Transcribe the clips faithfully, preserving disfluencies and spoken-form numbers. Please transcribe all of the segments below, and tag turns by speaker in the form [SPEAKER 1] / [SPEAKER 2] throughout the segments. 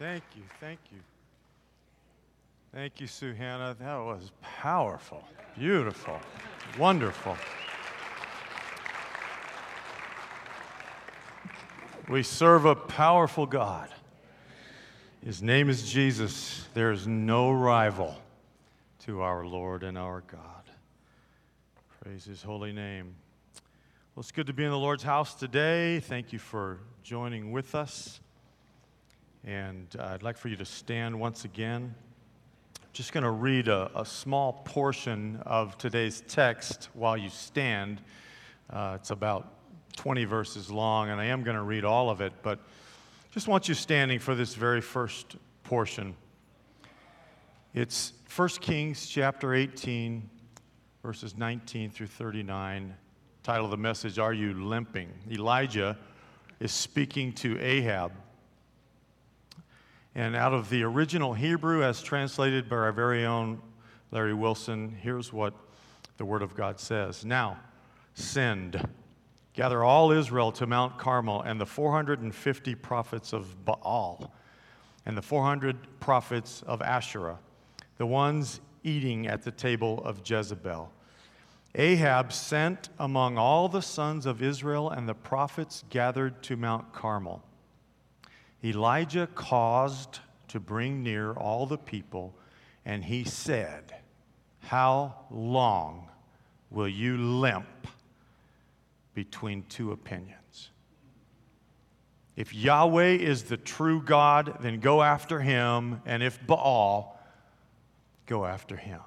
[SPEAKER 1] Thank you, thank you. Thank you, Sue Hannah. That was powerful, beautiful, wonderful. We serve a powerful God. His name is Jesus. There is no rival to our Lord and our God. Praise His holy name. Well, it's good to be in the Lord's house today. Thank you for joining with us. And uh, I'd like for you to stand once again. I'm just going to read a, a small portion of today's text while you stand. Uh, it's about twenty verses long, and I am going to read all of it, but just want you standing for this very first portion. It's First Kings chapter eighteen, verses nineteen through thirty-nine. Title of the message, Are You Limping? Elijah is speaking to Ahab. And out of the original Hebrew, as translated by our very own Larry Wilson, here's what the Word of God says. Now, send, gather all Israel to Mount Carmel, and the four hundred fifty prophets of Baal, and the four hundred prophets of Asherah, the ones eating at the table of Jezebel. Ahab sent among all the sons of Israel, and the prophets gathered to Mount Carmel. Elijah caused to bring near all the people, and he said, How long will you limp between two opinions? If Yahweh is the true God, then go after him, and if Baal, go after him.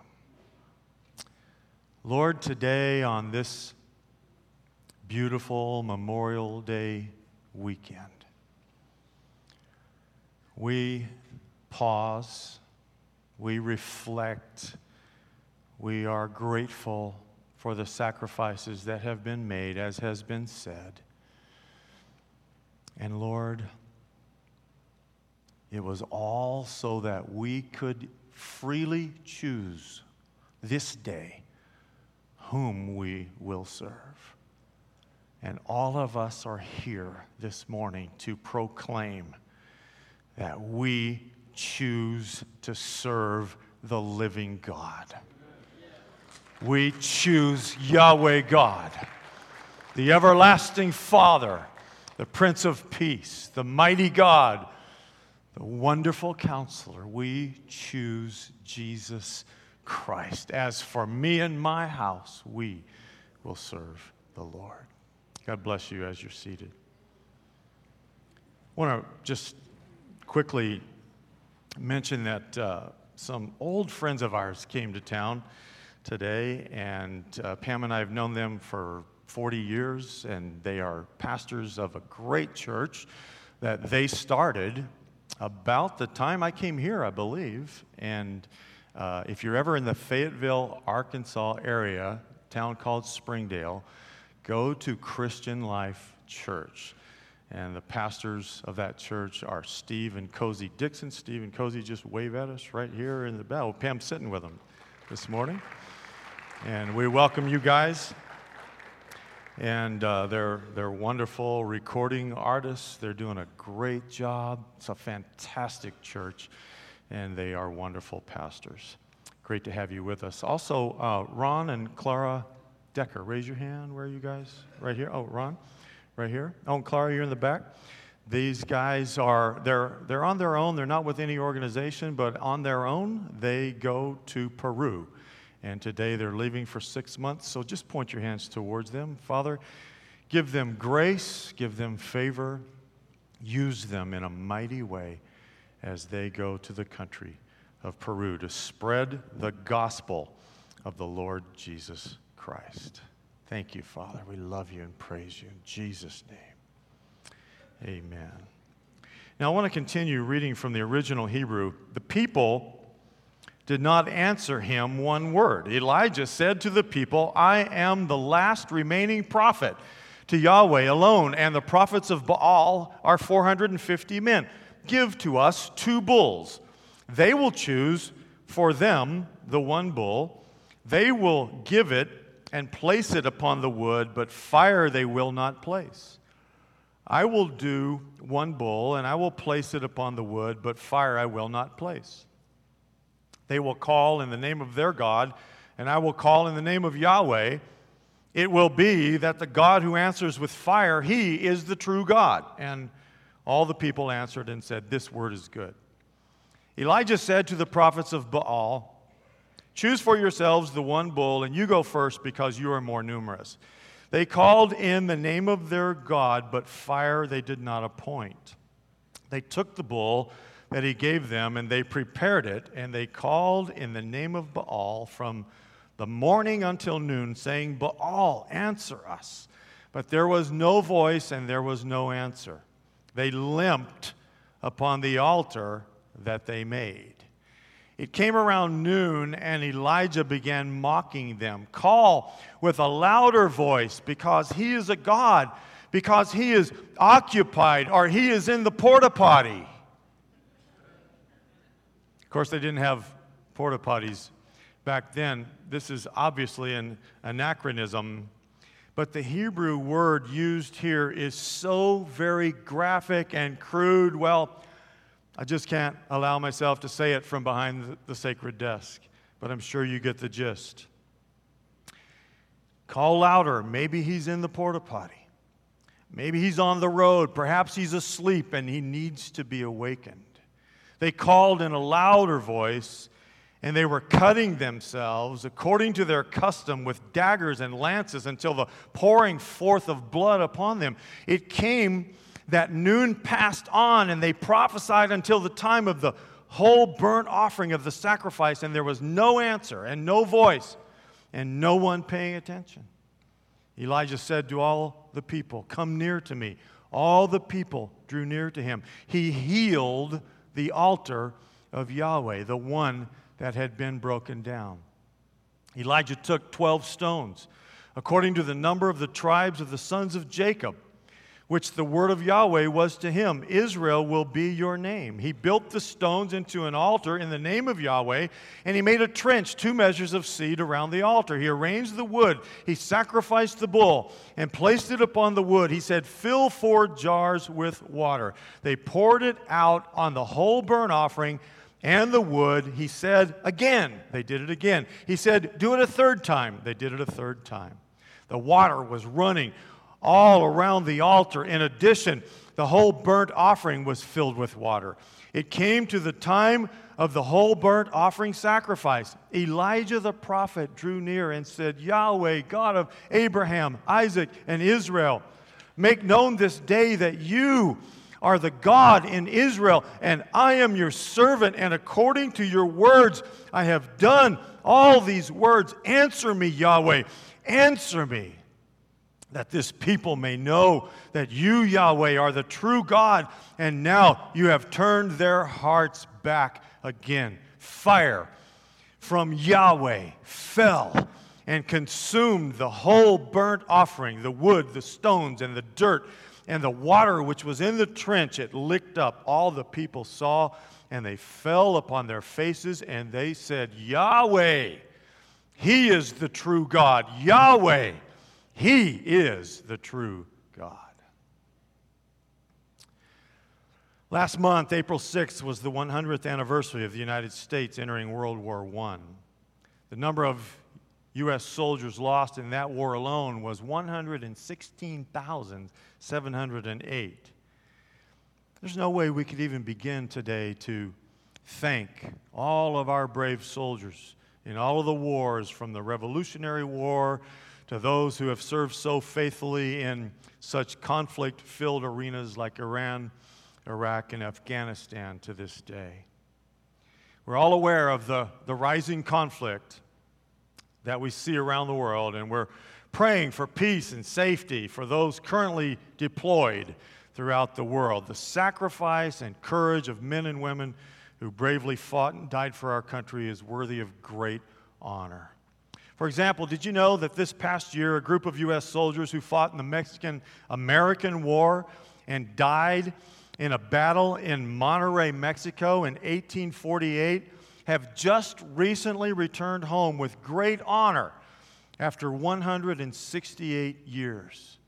[SPEAKER 1] Lord, today on this beautiful Memorial Day weekend, we pause, we reflect, we are grateful for the sacrifices that have been made, as has been said. And Lord, it was all so that we could freely choose this day whom we will serve. And all of us are here this morning to proclaim that we choose to serve the living God. We choose Yahweh God, the everlasting Father, the Prince of Peace, the mighty God, the wonderful Counselor. We choose Jesus Christ. As for me and my house, we will serve the Lord. God bless you as you're seated. I want to just quickly mention that uh, some old friends of ours came to town today, and uh, Pam and I have known them for forty years, and they are pastors of a great church that they started about the time I came here, I believe. And uh, if you're ever in the Fayetteville, Arkansas area, a town called Springdale, go to Christian Life Church. And the pastors of that church are Steve and Cozy Dixon. Steve and Cozy just wave at us right here in the back. Oh, Pam's sitting with them this morning. And we welcome you guys. And uh, they're, they're wonderful recording artists. They're doing a great job. It's a fantastic church. And they are wonderful pastors. Great to have you with us. Also, uh, Ron and Clara Decker. Raise your hand. Where are you guys? Right here. Oh, Ron. Right here. Oh, and Clara, you're in the back. These guys are, they're, they're on their own. They're not with any organization, but on their own, they go to Peru. And today they're leaving for six months. So just point your hands towards them. Father, give them grace, give them favor. Use them in a mighty way as they go to the country of Peru to spread the gospel of the Lord Jesus Christ. Thank you, Father. We love you and praise you in Jesus' name. Amen. Now, I want to continue reading from the original Hebrew. The people did not answer him one word. Elijah said to the people, I am the last remaining prophet to Yahweh alone, and the prophets of Baal are four hundred fifty men. Give to us two bulls. They will choose for them the one bull. They will give it and place it upon the wood, but fire they will not place. I will do one bull, and I will place it upon the wood, but fire I will not place. They will call in the name of their God, and I will call in the name of Yahweh. It will be that the God who answers with fire, he is the true God. And all the people answered and said, this word is good. Elijah said to the prophets of Baal, choose for yourselves the one bull, and you go first because you are more numerous. They called in the name of their God, but fire they did not appoint. They took the bull that he gave them, and they prepared it, and they called in the name of Baal from the morning until noon, saying, Baal, answer us. But there was no voice, and there was no answer. They limped upon the altar that they made. It came around noon, and Elijah began mocking them. Call with a louder voice, because he is a god, because he is occupied, or he is in the porta potty. Of course, they didn't have porta potties back then. This is obviously an anachronism. But the Hebrew word used here is so very graphic and crude. Well, I just can't allow myself to say it from behind the sacred desk, but I'm sure you get the gist. Call louder. Maybe he's in the porta potty. Maybe he's on the road. Perhaps he's asleep and he needs to be awakened. They called in a louder voice, and they were cutting themselves according to their custom with daggers and lances until the pouring forth of blood upon them. It came that noon passed on, and they prophesied until the time of the whole burnt offering of the sacrifice, and there was no answer and no voice and no one paying attention. Elijah said to all the people, come near to me. All the people drew near to him. He healed the altar of Yahweh, the one that had been broken down. Elijah took twelve stones, according to the number of the tribes of the sons of Jacob, which the word of Yahweh was to him, Israel will be your name. He built the stones into an altar in the name of Yahweh, and he made a trench, two measures of seed around the altar. He arranged the wood. He sacrificed the bull and placed it upon the wood. He said, fill four jars with water. They poured it out on the whole burnt offering and the wood. He said, again. They did it again. He said, do it a third time. They did it a third time. The water was running all around the altar. In addition, the whole burnt offering was filled with water. It came to the time of the whole burnt offering sacrifice. Elijah the prophet drew near and said, Yahweh, God of Abraham, Isaac, and Israel, make known this day that you are the God in Israel, and I am your servant, and according to your words I have done all these words. Answer me, Yahweh, answer me, that this people may know that you, Yahweh, are the true God, and now you have turned their hearts back again. Fire from Yahweh fell and consumed the whole burnt offering, the wood, the stones, and the dirt, and the water which was in the trench. It licked up all the people saw, and they fell upon their faces, and they said, Yahweh, he is the true God. Yahweh, he is the true God. Last month, April sixth, was the one hundredth anniversary of the United States entering World War One. The number of U S soldiers lost in that war alone was one hundred sixteen thousand seven hundred eight. There's no way we could even begin today to thank all of our brave soldiers in all of the wars, from the Revolutionary War to those who have served so faithfully in such conflict-filled arenas like Iran, Iraq, and Afghanistan to this day. We're all aware of the, the rising conflict that we see around the world, and we're praying for peace and safety for those currently deployed throughout the world. The sacrifice and courage of men and women who bravely fought and died for our country is worthy of great honor. For example, did you know that this past year, a group of U S soldiers who fought in the Mexican-American War and died in a battle in Monterrey, Mexico in eighteen forty-eight have just recently returned home with great honor after one hundred sixty-eight years?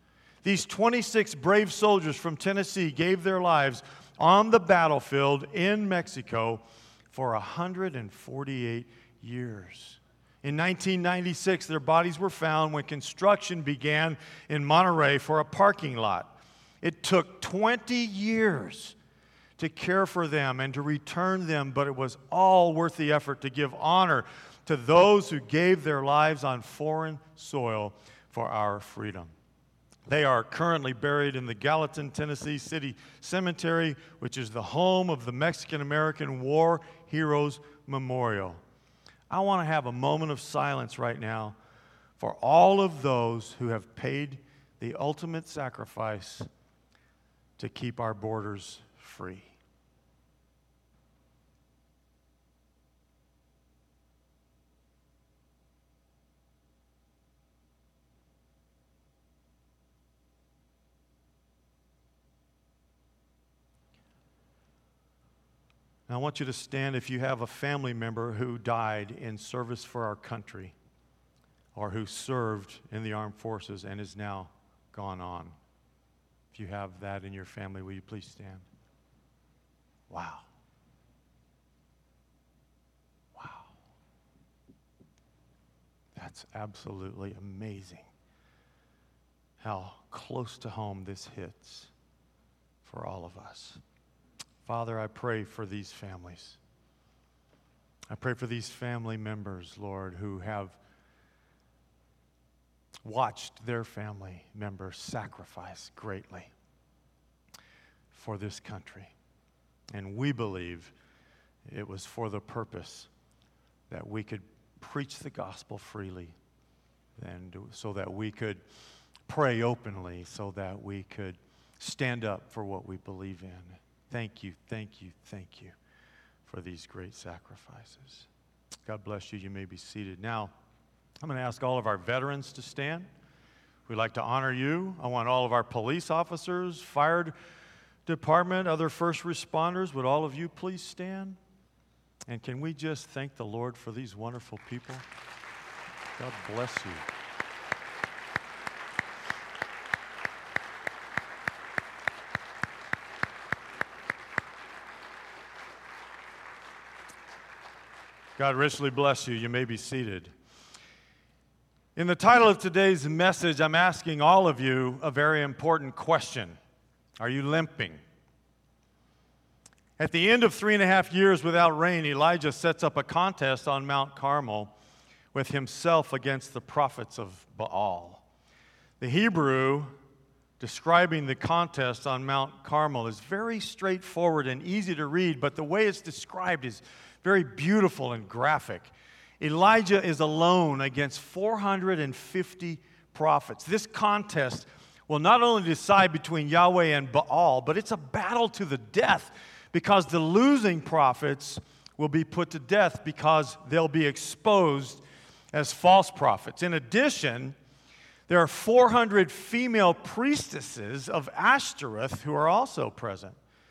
[SPEAKER 1] These twenty-six brave soldiers from Tennessee gave their lives on the battlefield in Mexico for one hundred forty-eight years. In nineteen ninety-six, their bodies were found when construction began in Monterrey for a parking lot. It took twenty years to care for them and to return them, but it was all worth the effort to give honor to those who gave their lives on foreign soil for our freedom. They are currently buried in the Gallatin, Tennessee City Cemetery, which is the home of the Mexican-American War Heroes Memorial. I want to have a moment of silence right now for all of those who have paid the ultimate sacrifice to keep our borders free. Now, I want you to stand if you have a family member who died in service for our country or who served in the armed forces and is now gone on. If you have that in your family, will you please stand? Wow. Wow. That's absolutely amazing how close to home this hits for all of us. Father, I pray for these families. I pray for these family members, Lord, who have watched their family members sacrifice greatly for this country. And we believe it was for the purpose that we could preach the gospel freely, and so that we could pray openly, so that we could stand up for what we believe in. Thank you, thank you, thank you for these great sacrifices. God bless you. You may be seated. Now, I'm going to ask all of our veterans to stand. We'd like to honor you. I want all of our police officers, fire department, other first responders, would all of you please stand? And can we just thank the Lord for these wonderful people? God bless you. God richly bless you. You may be seated. In the title of today's message, I'm asking all of you a very important question. Are you limping? At the end of three and a half years without rain, Elijah sets up a contest on Mount Carmel with himself against the prophets of Baal. The Hebrew describing the contest on Mount Carmel is very straightforward and easy to read, but the way it's described is very beautiful and graphic. Elijah is alone against four hundred fifty prophets. This contest will not only decide between Yahweh and Baal, but it's a battle to the death, because the losing prophets will be put to death because they'll be exposed as false prophets. In addition, there are four hundred female priestesses of Ashtoreth who are also present.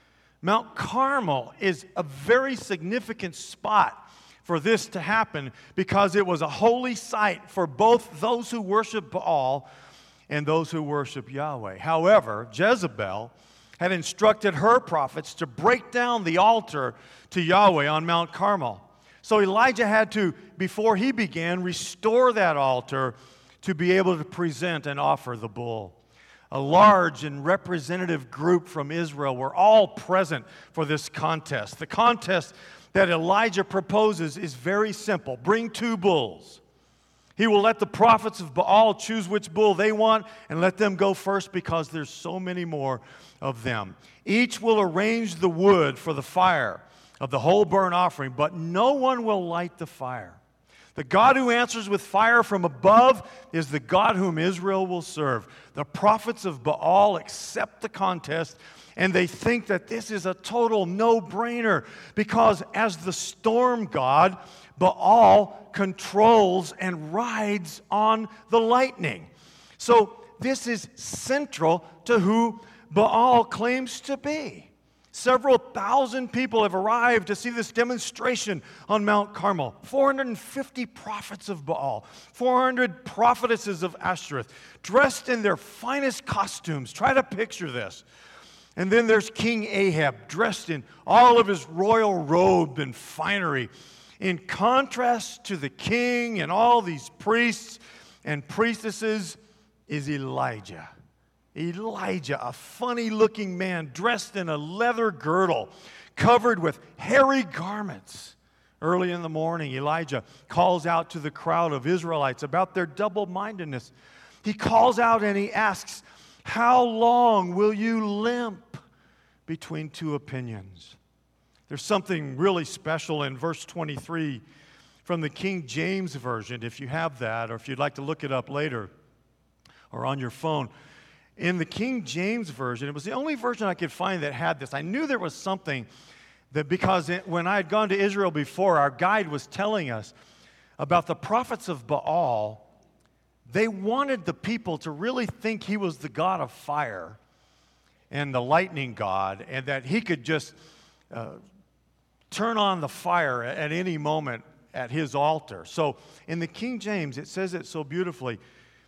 [SPEAKER 1] Mount Carmel is a very significant spot for this to happen because it was a holy site for both those who worship Baal and those who worship Yahweh. However, Jezebel had instructed her prophets to break down the altar to Yahweh on Mount Carmel. So Elijah had to, before he began, restore that altar to be able to present and offer the bull. A large and representative group from Israel were all present for this contest. The contest that Elijah proposes is very simple. Bring two bulls. He will let the prophets of Baal choose which bull they want and let them go first because there's so many more of them. Each will arrange the wood for the fire of the whole burnt offering, but no one will light the fire. The God who answers with fire from above is the God whom Israel will serve. The prophets of Baal accept the contest, and they think that this is a total no-brainer because as the storm god, Baal controls and rides on the lightning. So this is central to who Baal claims to be. Several thousand people have arrived to see this demonstration on Mount Carmel. four hundred fifty prophets of Baal, four hundred prophetesses of Ashtoreth, dressed in their finest costumes. Try to picture this. And then there's King Ahab, dressed in all of his royal robe and finery. In contrast to the king and all these priests and priestesses is Elijah. Elijah, a funny-looking man dressed in a leather girdle, covered with hairy garments. Early in the morning, Elijah calls out to the crowd of Israelites about their double-mindedness. He calls out and he asks, "How long will you limp between two opinions?" There's something really special in verse twenty-three from the King James Version, if you have that, or if you'd like to look it up later or on your phone. In the King James Version, it was the only version I could find that had this. I knew there was something that, because it, when I had gone to Israel before, our guide was telling us about the prophets of Baal. They wanted the people to really think he was the God of fire and the lightning god, and that he could just uh, turn on the fire at any moment at his altar. So in the King James, it says it so beautifully.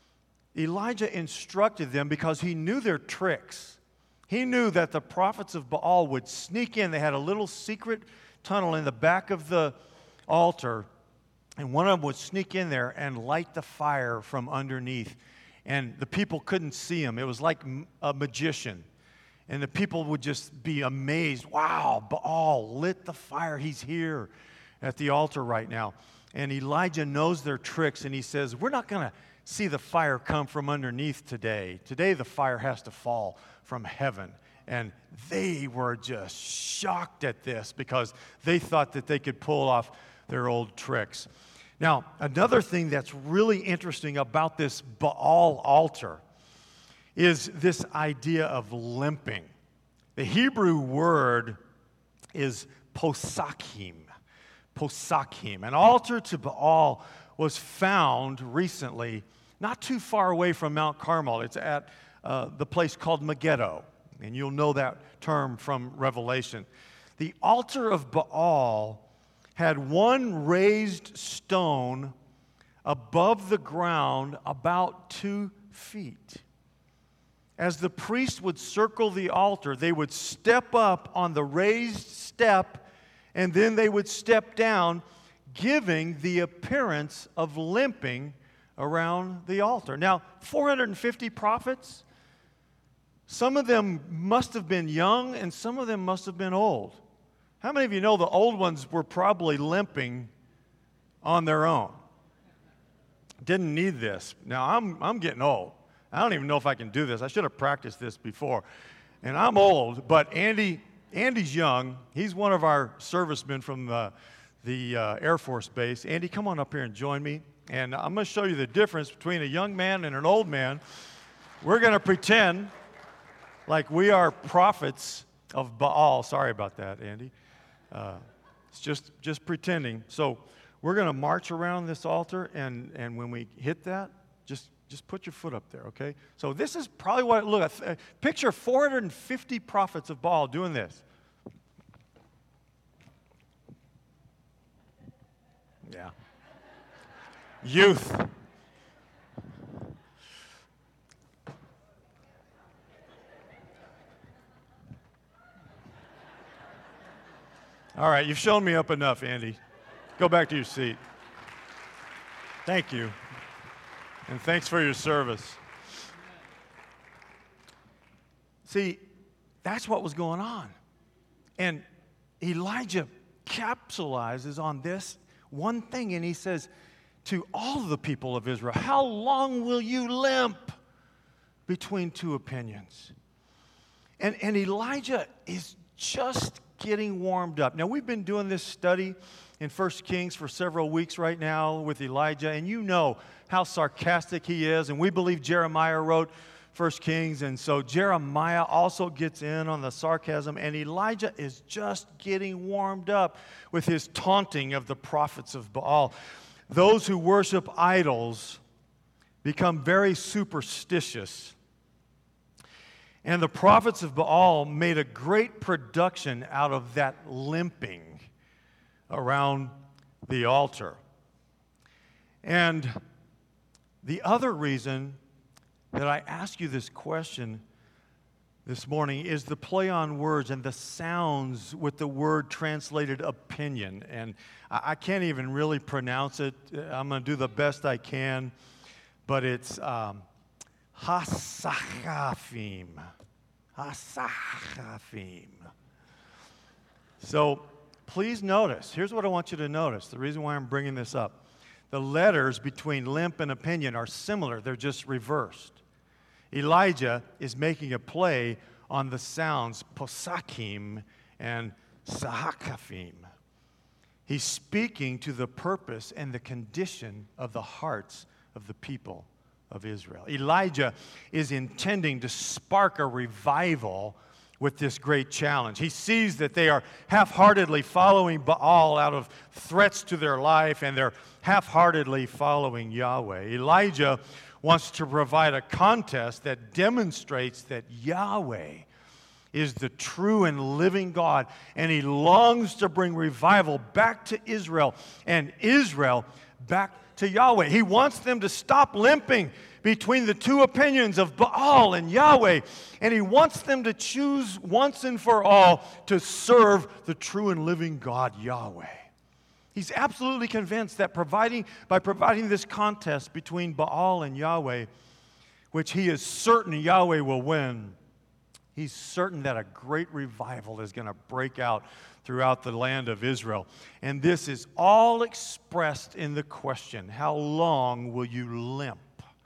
[SPEAKER 1] Elijah instructed them because he knew their tricks. He knew that the prophets of Baal would sneak in. They had a little secret tunnel in the back of the altar, and one of them would sneak in there and light the fire from underneath. And the people couldn't see him. It was like a magician. And the people would just be amazed. Wow, Baal lit the fire. He's here at the altar right now. And Elijah knows their tricks, and he says, we're not going to see the fire come from underneath today. Today the fire has to fall from heaven. And they were just shocked at this because they thought that they could pull off their old tricks. Now, another thing that's really interesting about this Baal altar is this idea of limping. The Hebrew word is posachim. Posachim. An altar to Baal was found recently not too far away from Mount Carmel. It's at uh, the place called Megiddo, and you'll know that term from Revelation. The altar of Baal had one raised stone above the ground about two feet. As the priest would circle the altar, they would step up on the raised step, and then they would step down, giving the appearance of limping around the altar. Now, four hundred fifty prophets, some of them must have been young, and some of them must have been old. How many of you know the old ones were probably limping on their own? Didn't need this. Now, I'm, I'm getting old. I don't even know if I can do this. I should have practiced this before. And I'm old, but Andy, Andy's young. He's one of our servicemen from the, the uh, Air Force Base. Andy, come on up here and join me. And I'm going to show you the difference between a young man and an old man. We're going to pretend like we are prophets of Baal. Sorry about that, Andy. Uh, it's just, just pretending. So we're going to march around this altar, and, and when we hit that, just, just put your foot up there, okay? So this is probably what it looks like. Picture four hundred fifty prophets of Baal doing this. Yeah. Youth. All right, you've shown me up enough, Andy. Go back to your seat. Thank you. And thanks for your service. See, that's what was going on. And Elijah capsulizes on this one thing, and he says to all the people of Israel, how long will you limp between two opinions? And, and Elijah is just getting warmed up. Now, we've been doing this study in First Kings for several weeks right now with Elijah, and you know how sarcastic he is, and we believe Jeremiah wrote First Kings, and so Jeremiah also gets in on the sarcasm, and Elijah is just getting warmed up with his taunting of the prophets of Baal. Those who worship idols become very superstitious. And the prophets of Baal made a great production out of that limping around the altar. And the other reason that I ask you this question this morning is the play on words and the sounds with the word translated opinion. And I can't even really pronounce it. I'm going to do the best I can. But it's um, Hasachafim. Hasachafim. So please notice. Here's what I want you to notice. The reason why I'm bringing this up. The letters between limp and opinion are similar. They're just reversed. Elijah is making a play on the sounds posakim and sahakafim. He's speaking to the purpose and the condition of the hearts of the people of Israel. Elijah is intending to spark a revival with this great challenge. He sees that they are half-heartedly following Baal out of threats to their life, and they're half-heartedly following Yahweh. Elijah wants to provide a contest that demonstrates that Yahweh is the true and living God, and he longs to bring revival back to Israel and Israel back to Yahweh. He wants them to stop limping between the two opinions of Baal and Yahweh, and he wants them to choose once and for all to serve the true and living God, Yahweh. He's absolutely convinced that providing by providing this contest between Baal and Yahweh, which he is certain Yahweh will win, he's certain that a great revival is going to break out throughout the land of Israel. And this is all expressed in the question, how long will you limp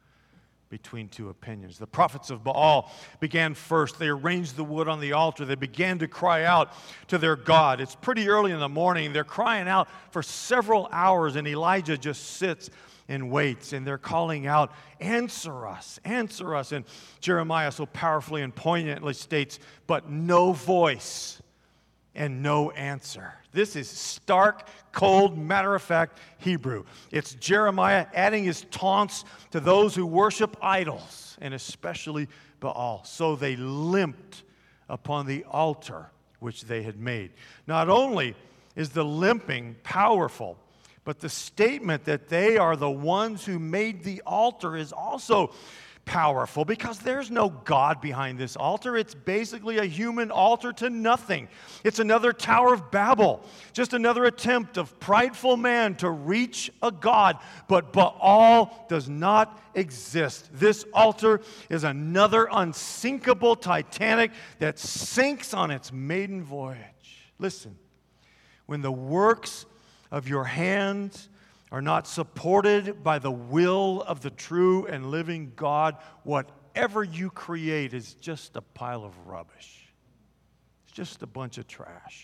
[SPEAKER 1] between two opinions? The prophets of Baal began first. They arranged the wood on the altar. They began to cry out to their God. It's pretty early in the morning. They're crying out for several hours, and Elijah just sits and waits, and they're calling out, "Answer us, answer us." And Jeremiah so powerfully and poignantly states, "But no voice and no answer." This is stark, cold, matter-of-fact Hebrew. It's Jeremiah adding his taunts to those who worship idols, and especially Baal. So they limped upon the altar which they had made. Not only is the limping powerful, but the statement that they are the ones who made the altar is also powerful, because there's no God behind this altar. It's basically a human altar to nothing. It's another Tower of Babel, just another attempt of prideful man to reach a God. But Baal does not exist. This altar is another unsinkable Titanic that sinks on its maiden voyage. Listen, when the works of your hands are not supported by the will of the true and living God, whatever you create is just a pile of rubbish. It's just a bunch of trash.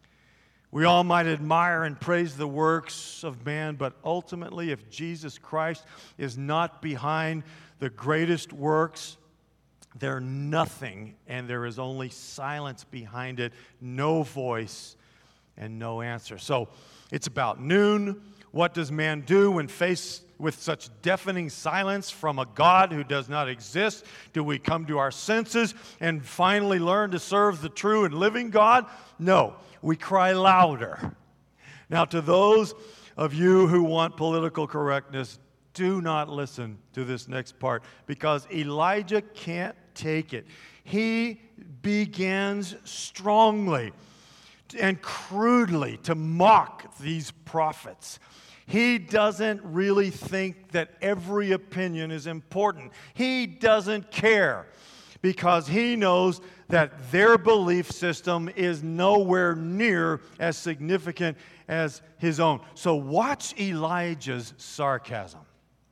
[SPEAKER 1] We all might admire and praise the works of man, but ultimately, if Jesus Christ is not behind the greatest works, they're nothing, and there is only silence behind it, no voice and no answer. So it's about noon. What does man do when faced with such deafening silence from a God who does not exist? Do we come to our senses and finally learn to serve the true and living God? No, we cry louder. Now, to those of you who want political correctness, do not listen to this next part, because Elijah can't take it. He begins strongly and crudely to mock these prophets. He doesn't really think that every opinion is important. He doesn't care, because he knows that their belief system is nowhere near as significant as his own. So watch Elijah's sarcasm.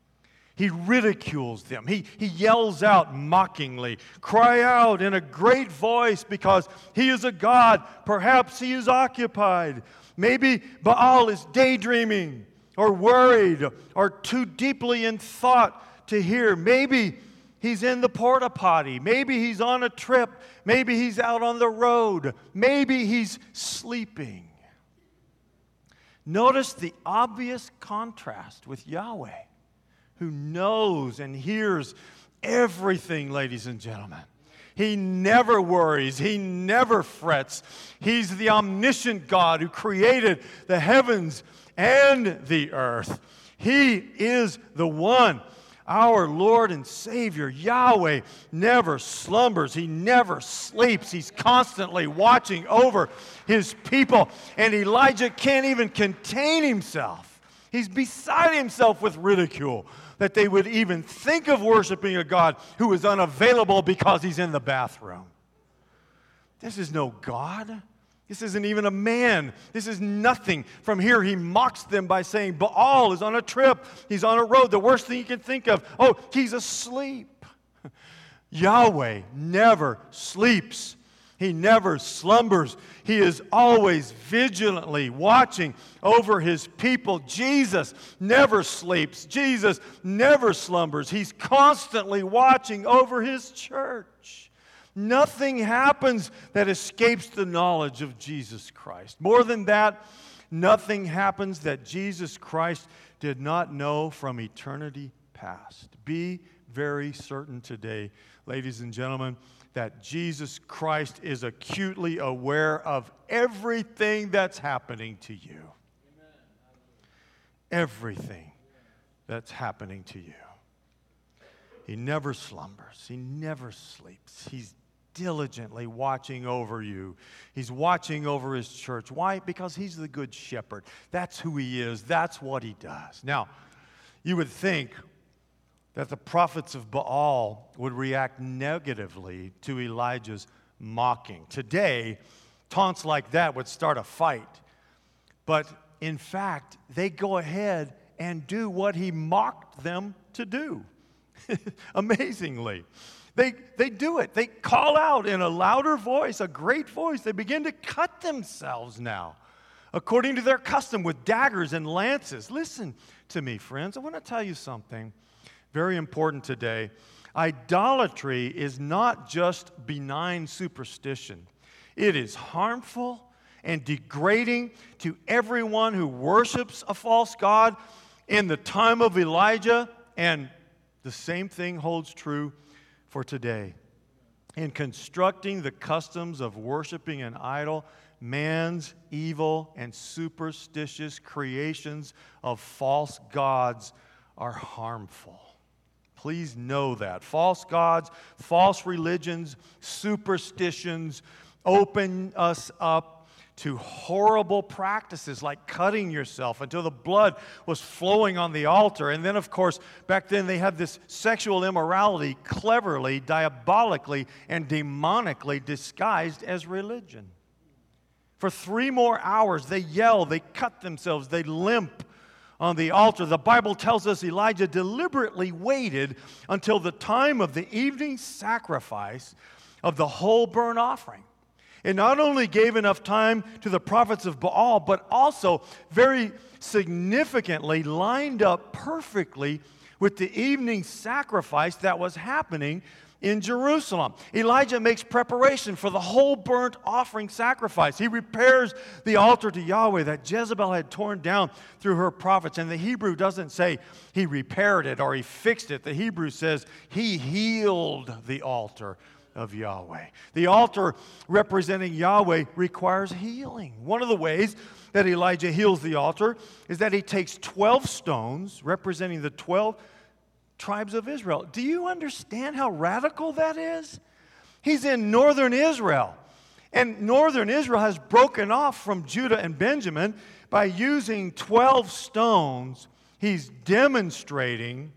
[SPEAKER 1] He ridicules them. He, he yells out mockingly, "Cry out in a great voice, because he is a god. Perhaps he is occupied. Maybe Baal is daydreaming or worried or too deeply in thought to hear. Maybe he's in the porta potty. Maybe he's on a trip. Maybe he's out on the road. Maybe he's sleeping." Notice the obvious contrast with Yahweh, who knows and hears everything, ladies and gentlemen. He never worries. He never frets. He's the omniscient God who created the heavens and the earth. He is the one. Our Lord and Savior, Yahweh, never slumbers. He never sleeps. He's constantly watching over His people. And Elijah can't even contain himself. He's beside himself with ridicule that they would even think of worshiping a God who is unavailable because he's in the bathroom. This is no God. This isn't even a man. This is nothing. From here, he mocks them by saying Baal is on a trip. He's on a road. The worst thing you can think of. Oh, he's asleep. Yahweh never sleeps. He never slumbers. He is always vigilantly watching over His people. Jesus never sleeps. Jesus never slumbers. He's constantly watching over His church. Nothing happens that escapes the knowledge of Jesus Christ. More than that, nothing happens that Jesus Christ did not know from eternity past. Be very certain today, ladies and gentlemen, that Jesus Christ is acutely aware of everything that's happening to you. Everything that's happening to you. He never slumbers. He never sleeps. He's diligently watching over you. He's watching over His church. Why? Because He's the good shepherd. That's who He is. That's what He does. Now, you would think that the prophets of Baal would react negatively to Elijah's mocking. Today, taunts like that would start a fight. But in fact, they go ahead and do what he mocked them to do. Amazingly. They, they do it. They call out in a louder voice, a great voice. They begin to cut themselves now, according to their custom, with daggers and lances. Listen to me, friends. I want to tell you something very important today. Idolatry is not just benign superstition. It is harmful and degrading to everyone who worships a false god. In the time of Elijah, and the same thing holds true for today. In constructing the customs of worshiping an idol, man's evil and superstitious creations of false gods are harmful. Please know that. False gods, false religions, superstitions open us up to horrible practices like cutting yourself until the blood was flowing on the altar. And then, of course, back then they had this sexual immorality cleverly, diabolically, and demonically disguised as religion. For three more hours, they yell, they cut themselves, they limp on the altar. The Bible tells us Elijah deliberately waited until the time of the evening sacrifice of the whole burnt offering. It not only gave enough time to the prophets of Baal, but also very significantly lined up perfectly with the evening sacrifice that was happening in Jerusalem. Elijah makes preparation for the whole burnt offering sacrifice. He repairs the altar to Yahweh that Jezebel had torn down through her prophets. And the Hebrew doesn't say he repaired it or he fixed it. The Hebrew says he healed the altar of Yahweh. The altar representing Yahweh requires healing. One of the ways that Elijah heals the altar is that he takes twelve stones representing the twelve tribes of Israel. Do you understand how radical that is? He's in northern Israel. And northern Israel has broken off from Judah and Benjamin. By using twelve stones, he's demonstrating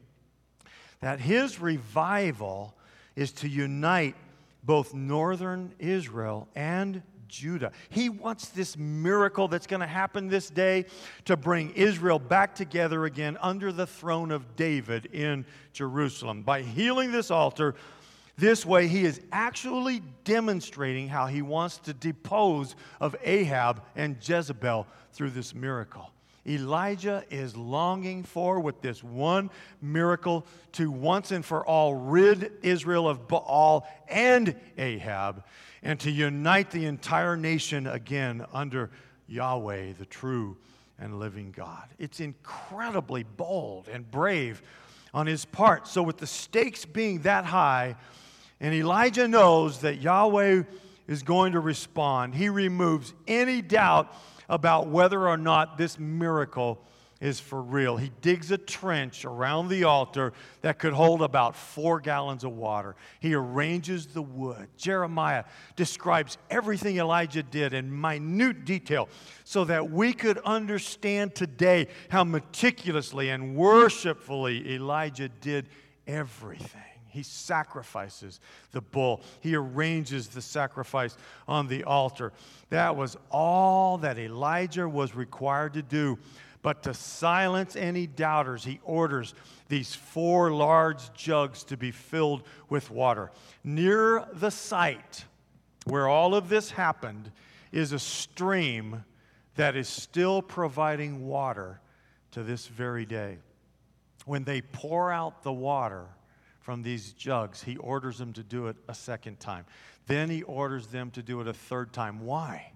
[SPEAKER 1] that his revival is to unite both northern Israel and Judah. He wants this miracle that's going to happen this day to bring Israel back together again under the throne of David in Jerusalem. By healing this altar, this way he is actually demonstrating how he wants to depose of Ahab and Jezebel through this miracle. Elijah is longing for, with this one miracle, to once and for all rid Israel of Baal and Ahab, and to unite the entire nation again under Yahweh, the true and living God. It's incredibly bold and brave on his part. So with the stakes being that high, And Elijah knows that Yahweh is going to respond. He removes any doubt about whether or not this miracle is for real. He digs a trench around the altar that could hold about four gallons of water. He arranges the wood. Jeremiah describes everything Elijah did in minute detail so that we could understand today how meticulously and worshipfully Elijah did everything. He sacrifices the bull. He arranges the sacrifice on the altar. That was all that Elijah was required to do. But to silence any doubters, he orders these four large jugs to be filled with water. Near the site where all of this happened is a stream that is still providing water to this very day. When they pour out the water from these jugs, he orders them to do it a second time. Then he orders them to do it a third time. Why?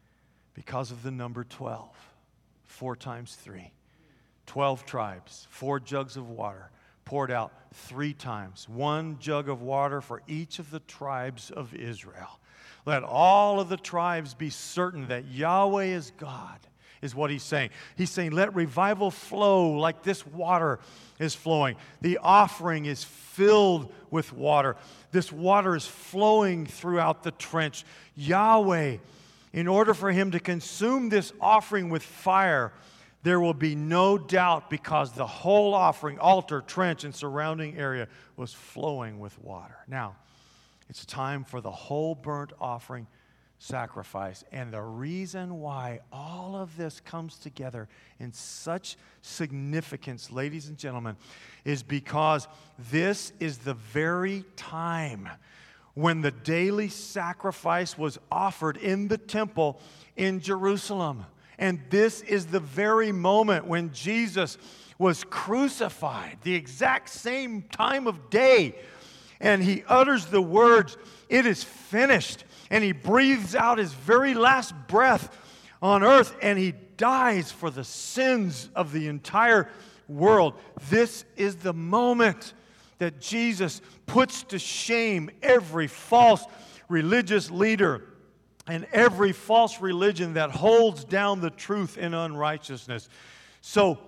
[SPEAKER 1] Because of the number twelve. Four times three. Twelve tribes, four jugs of water, poured out three times. One jug of water for each of the tribes of Israel. Let all of the tribes be certain that Yahweh is God, is what he's saying. He's saying, let revival flow like this water is flowing. The offering is filled with water. This water is flowing throughout the trench. Yahweh, in order for him to consume this offering with fire, there will be no doubt because the whole offering, altar, trench, and surrounding area was flowing with water. Now, it's time for the whole burnt offering sacrifice. And the reason why all of this comes together in such significance, ladies and gentlemen, is because this is the very time when the daily sacrifice was offered in the temple in Jerusalem. And this is the very moment when Jesus was crucified, the exact same time of day. And he utters the words, "It is finished." And he breathes out his very last breath on earth, and he dies for the sins of the entire world. This is the moment that Jesus puts to shame every false religious leader and every false religion that holds down the truth in unrighteousness. So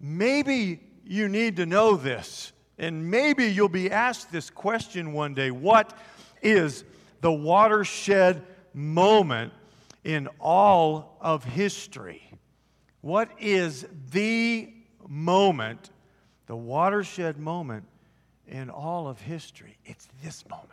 [SPEAKER 1] maybe you need to know this, and maybe you'll be asked this question one day: what is the watershed moment in all of history? What is the moment, the watershed moment in all of history? It's this moment.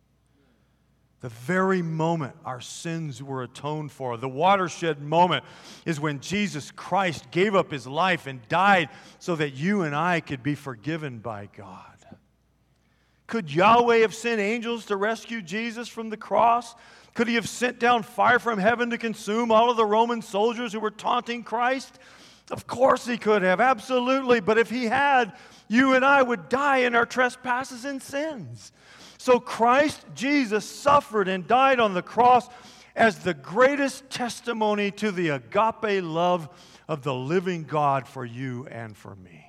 [SPEAKER 1] The very moment our sins were atoned for. The watershed moment is when Jesus Christ gave up his life and died so that you and I could be forgiven by God. Could Yahweh have sent angels to rescue Jesus from the cross? Could he have sent down fire from heaven to consume all of the Roman soldiers who were taunting Christ? Of course he could have, absolutely. But if he had, you and I would die in our trespasses and sins. So Christ Jesus suffered and died on the cross as the greatest testimony to the agape love of the living God for you and for me.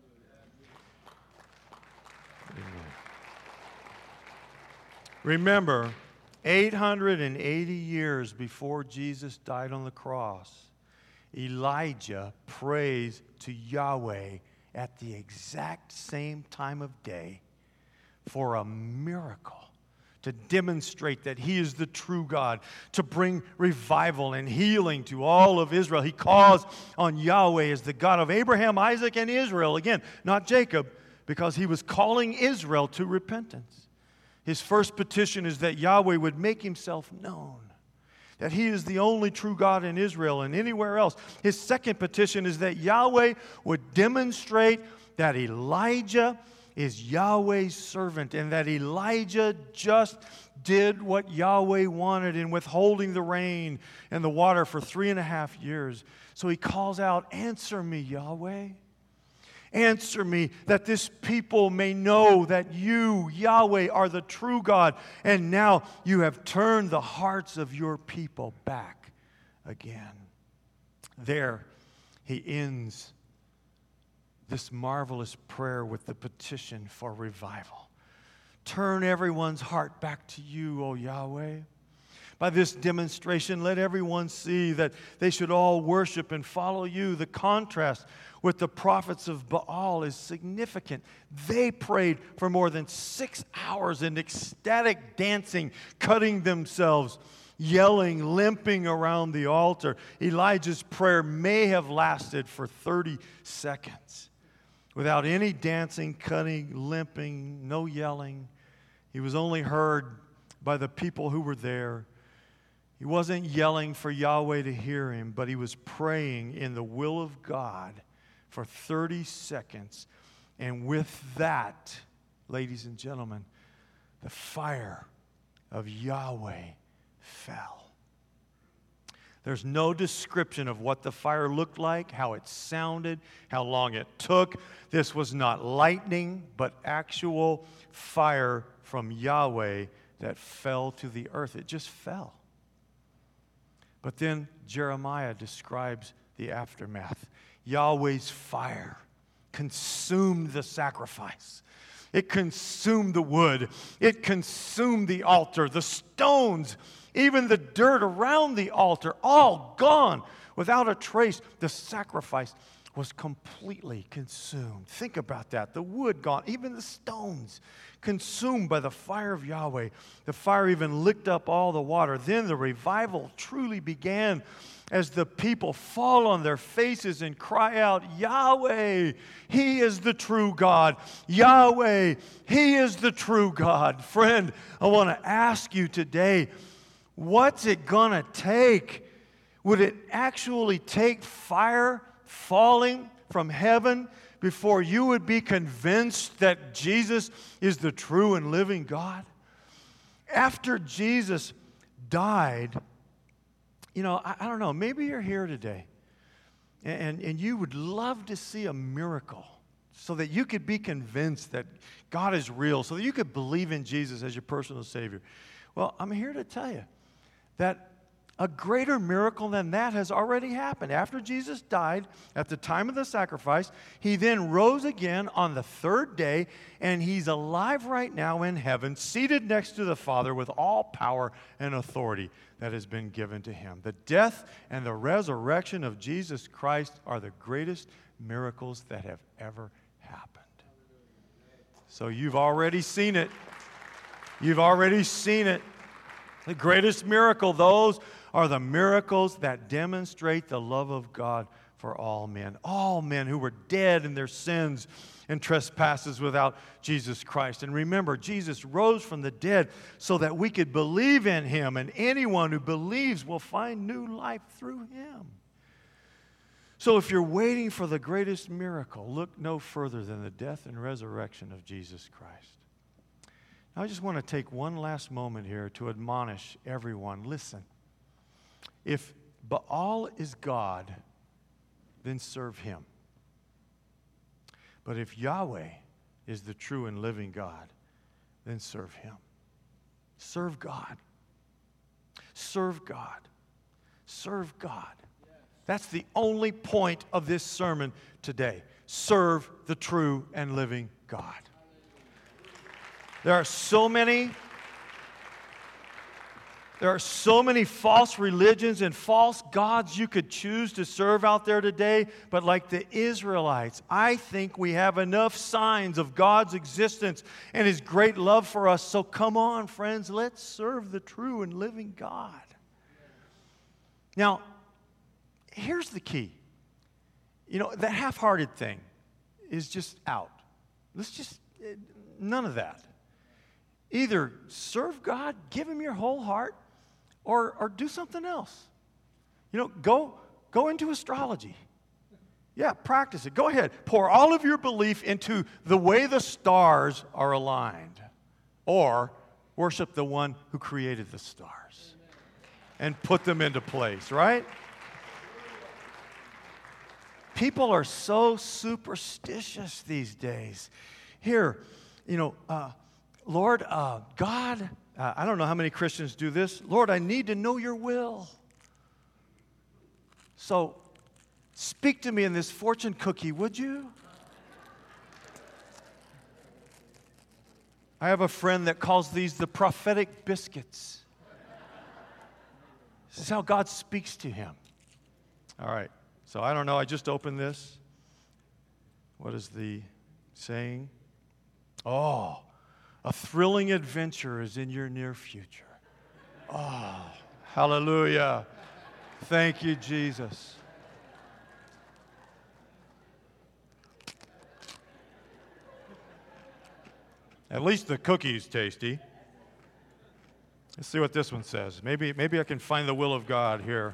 [SPEAKER 1] Remember, eight hundred eighty years before Jesus died on the cross, Elijah prays to Yahweh at the exact same time of day for a miracle, to demonstrate that he is the true God, to bring revival and healing to all of Israel. He calls on Yahweh as the God of Abraham, Isaac, and Israel. Again, not Jacob, because he was calling Israel to repentance. His first petition is that Yahweh would make himself known, that he is the only true God in Israel and anywhere else. His second petition is that Yahweh would demonstrate that Elijah is Yahweh's servant and that Elijah just did what Yahweh wanted in withholding the rain and the water for three and a half years. So he calls out, "Answer me, Yahweh. Answer me, that this people may know that you, Yahweh, are the true God, and now you have turned the hearts of your people back again." There, he ends this marvelous prayer with the petition for revival. Turn everyone's heart back to you, O Yahweh. By this demonstration, let everyone see that they should all worship and follow you. The contrast with the prophets of Baal is significant. They prayed for more than six hours in ecstatic dancing, cutting themselves, yelling, limping around the altar. Elijah's prayer may have lasted for thirty seconds. Without any dancing, cutting, limping, no yelling. He was only heard by the people who were there. He wasn't yelling for Yahweh to hear him, but he was praying in the will of God for thirty seconds. And with that, ladies and gentlemen, the fire of Yahweh fell. There's no description of what the fire looked like, how it sounded, how long it took. This was not lightning, but actual fire from Yahweh that fell to the earth. It just fell. But then Jeremiah describes the aftermath. Yahweh's fire consumed the sacrifice. It consumed the wood. It consumed the altar, the stones, even the dirt around the altar, all gone without a trace. The sacrifice was completely consumed. Think about that. The wood gone, even the stones consumed by the fire of Yahweh. The fire even licked up all the water. Then the revival truly began as the people fall on their faces and cry out, Yahweh, He is the true God. Yahweh, He is the true God. Friend, I want to ask you today, what's it going to take? Would it actually take fire falling from heaven before you would be convinced that Jesus is the true and living God? After Jesus died, you know, I, I don't know, maybe you're here today and, and you would love to see a miracle so that you could be convinced that God is real, so that you could believe in Jesus as your personal Savior. Well, I'm here to tell you that a greater miracle than that has already happened. After Jesus died, at the time of the sacrifice, He then rose again on the third day, and He's alive right now in heaven, seated next to the Father with all power and authority that has been given to Him. The death and the resurrection of Jesus Christ are the greatest miracles that have ever happened. So you've already seen it. You've already seen it. The greatest miracle, those are the miracles that demonstrate the love of God for all men. All men who were dead in their sins and trespasses without Jesus Christ. And remember, Jesus rose from the dead so that we could believe in Him, and anyone who believes will find new life through Him. So if you're waiting for the greatest miracle, look no further than the death and resurrection of Jesus Christ. Now, I just want to take one last moment here to admonish everyone. Listen. If Baal is God, then serve him. But if Yahweh is the true and living God, then serve Him. Serve God. Serve God. Serve God. That's the only point of this sermon today. Serve the true and living God. There are so many There are so many false religions and false gods you could choose to serve out there today, but like the Israelites, I think we have enough signs of God's existence and His great love for us. So come on, friends, let's serve the true and living God. Now, here's the key. You know, the half-hearted thing is just out. Let's just, none of that. Either serve God, give Him your whole heart, Or, or do something else. You know, go, go into astrology. Yeah, practice it. Go ahead. Pour all of your belief into the way the stars are aligned. Or worship the one who created the stars and put them into place, right? People are so superstitious these days. Here, you know, uh, Lord, uh, God... Uh, I don't know how many Christians do this. Lord, I need to know your will. So, speak to me in this fortune cookie, would you? I I have a friend that calls these the prophetic biscuits. This is how God speaks to him. All right, so I don't know. I just opened this. What is the saying? Oh, a thrilling adventure is in your near future. Oh, hallelujah. Thank you, Jesus. At least the cookie's tasty. Let's see what this one says. Maybe, maybe I can find the will of God here.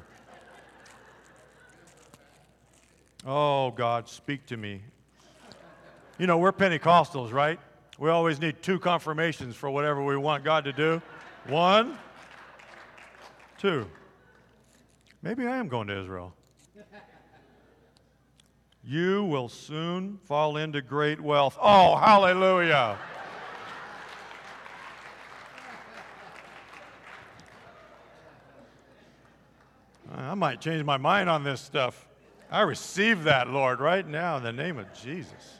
[SPEAKER 1] Oh, God, speak to me. You know, we're Pentecostals, right? We always need two confirmations for whatever we want God to do. One, two. Maybe I am going to Israel. You will soon fall into great wealth. Oh, hallelujah. I might change my mind on this stuff. I receive that, Lord, right now in the name of Jesus.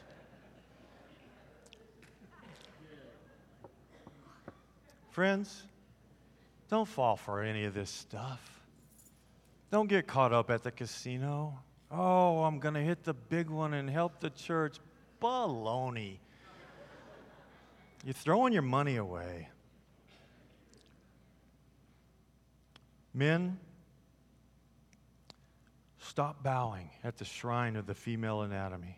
[SPEAKER 1] Friends, don't fall for any of this stuff. Don't get caught up at the casino. Oh, I'm going to hit the big one and help the church. Baloney. You're throwing your money away. Men, stop bowing at the shrine of the female anatomy.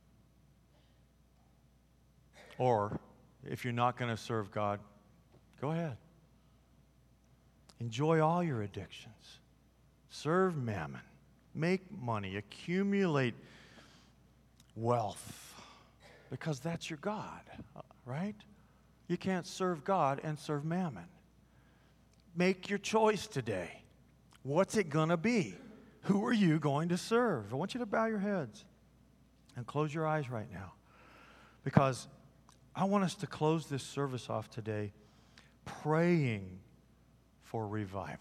[SPEAKER 1] Or, if you're not going to serve God, go ahead. Enjoy all your addictions. Serve mammon. Make money. Accumulate wealth. Because that's your God, right? You can't serve God and serve mammon. Make your choice today. What's it going to be? Who are you going to serve? I want you to bow your heads and close your eyes right now. Because I want us to close this service off today praying for revival.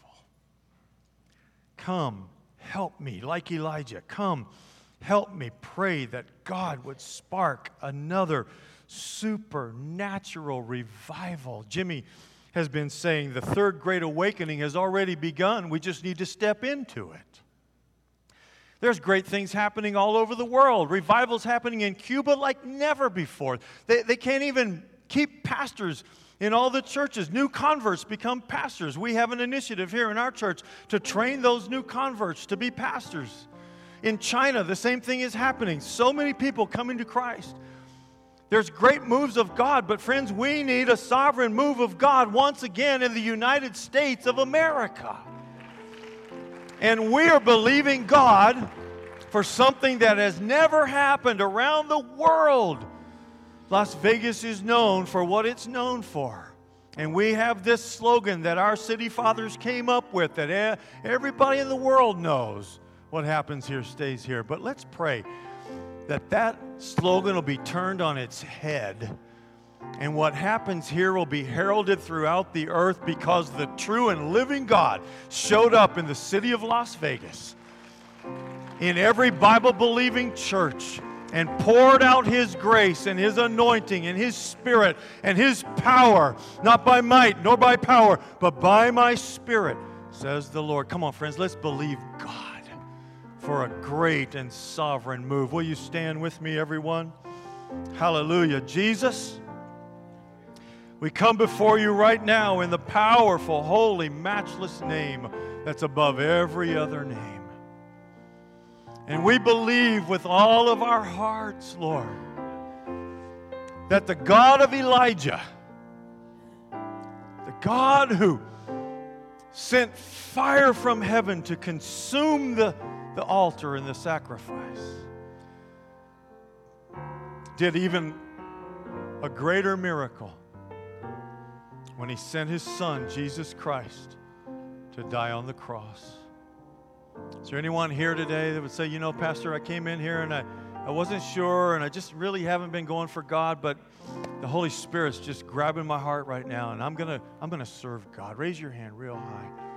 [SPEAKER 1] Come, help me, like Elijah. Come, help me pray that God would spark another supernatural revival. Jimmy has been saying the third great awakening has already begun. We just need to step into it. There's great things happening all over the world. Revival's happening in Cuba like never before. They, they can't even keep pastors in all the churches. New converts become pastors. We have an initiative here in our church to train those new converts to be pastors. In China, the same thing is happening. So many people coming to Christ. There's great moves of God, but friends, we need a sovereign move of God once again in the United States of America. And we are believing God for something that has never happened around the world. Las Vegas is known for what it's known for. And we have this slogan that our city fathers came up with that everybody in the world knows what happens here stays here. But let's pray that that slogan will be turned on its head. And what happens here will be heralded throughout the earth because the true and living God showed up in the city of Las Vegas, in every Bible-believing church, and poured out His grace and His anointing and His Spirit and His power, not by might nor by power, but by my Spirit, says the Lord. Come on, friends, let's believe God for a great and sovereign move. Will you stand with me, everyone? Hallelujah. Jesus, we come before you right now in the powerful, holy, matchless name that's above every other name. And we believe with all of our hearts, Lord, that the God of Elijah, the God who sent fire from heaven to consume the, the altar and the sacrifice, did even a greater miracle when He sent His Son, Jesus Christ, to die on the cross. Is there anyone here today that would say, you know, Pastor, I came in here and I, I wasn't sure and I just really haven't been going for God, but the Holy Spirit's just grabbing my heart right now and I'm gonna I'm gonna serve God. Raise your hand real high.